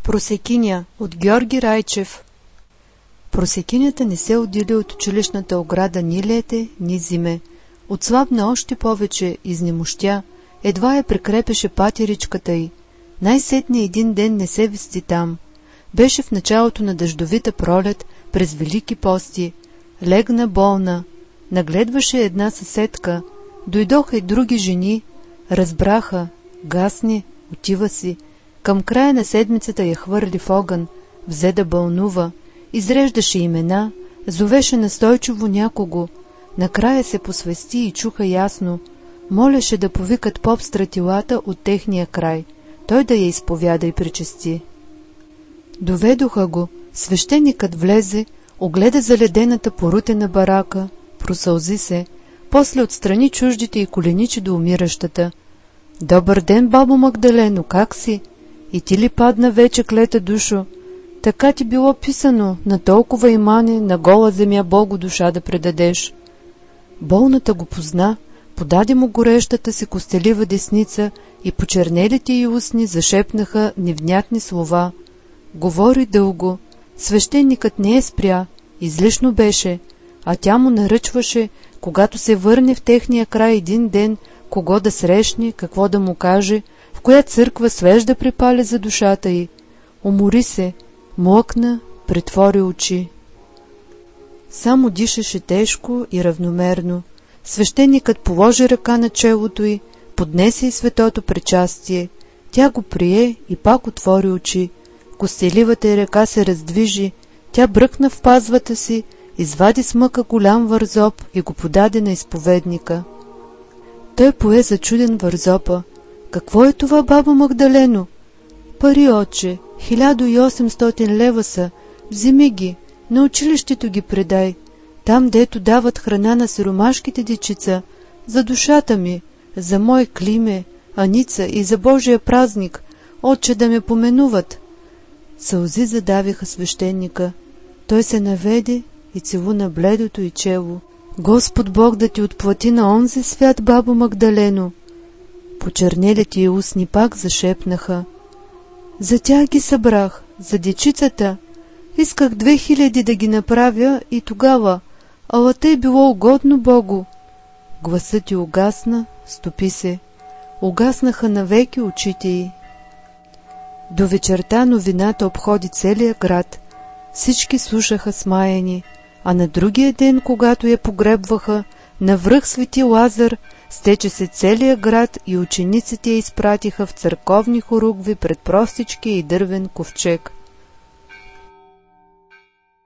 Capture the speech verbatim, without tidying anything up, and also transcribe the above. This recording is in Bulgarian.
Просекиня от Георги Райчев. Просекинята не се отдели от училищната ограда ни лете, ни зиме. Отслабна още повече, изнемощя, едва я прекрепеше патеричката й. Най-сетне един ден не се вести там. Беше в началото на дъждовита пролет, през Велики пости. Легна болна. Нагледваше една съседка. Дойдоха и други жени. Разбраха. Гасне, отива си. Към края на седмицата я хвърли в огън. Взе да бълнува. Изреждаше имена. Зовеше настойчиво някого. Накрая се посвести и чуха ясно. Молеше да повикат поп стратилата от техния край. Той да я изповяда и причести. Доведоха го. Свещеникът влезе, огледа заледената порутена барака, просълзи се, после отстрани чуждите и коленичи до умиращата. Добър ден, бабо Магдалено, как си? И ти ли падна вече, клета душо? Така ти било писано, на толкова имане, на гола земя Богу душа да предадеш. Болната го позна, подаде му горещата си костелива десница и почернелите й устни зашепнаха невнятни слова. Говори дълго. Свещеникът не е спря, излишно беше, а тя му наръчваше, когато се върне в техния край един ден, кого да срещне, какво да му каже, в коя църква свеж да припали за душата й. Умори се, млъкна, притвори очи. Само дишаше тежко и равномерно. Свещеникът положи ръка на челото й, поднесе й светото причастие. Тя го прие и пак отвори очи. Костеливата й ръка се раздвижи, тя бръкна в пазвата си, извади с мъка голям вързоп и го подаде на изповедника. Той пое зачуден вързопа. Какво е това, баба Магдалено? Пари, отче, хиляда и осемстотин лева са, вземи ги, на училището ги предай, там дето дават храна на сиромашките дечица, за душата ми, за мой Климе, Аница и за Божия празник, отче да ме поменуват. Сълзи задавиха свещеника. Той се наведе и целуна бледото й чело. Господ Бог да ти отплати на онзи свят, бабо Магдалено. Почернелите й устни пак зашепнаха. За тях ги събрах, за дечицата. Исках две хиляди да ги направя и тогава, ала тъй било угодно Богу. Гласът й угасна, стопи се. Угаснаха навеки очите й. До вечерта новината обходи целия град. Всички слушаха смаяни, а на другия ден, когато я погребваха, навръх Свети Лазар, стече се целия град и учениците я изпратиха в църковни хоругви пред простички и дървен ковчег.